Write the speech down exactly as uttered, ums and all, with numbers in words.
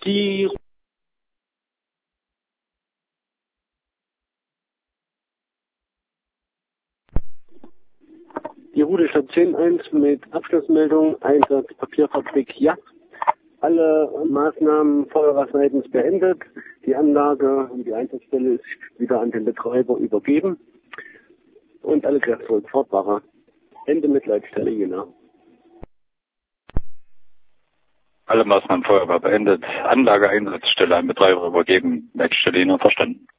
Die Die Route Station eins mit Abschlussmeldung, Einsatz Papierfabrik, ja. Alle Maßnahmen feuerwehrseitens beendet. Die Anlage und die Einsatzstelle ist wieder an den Betreiber übergeben. Und alle Kräfte fortbarer. Ende mit Leitstelle Jena. Alle Maßnahmen Feuerwehr beendet. Anlage Einsatzstelle an Betreiber übergeben. Leitstelle Jena verstanden.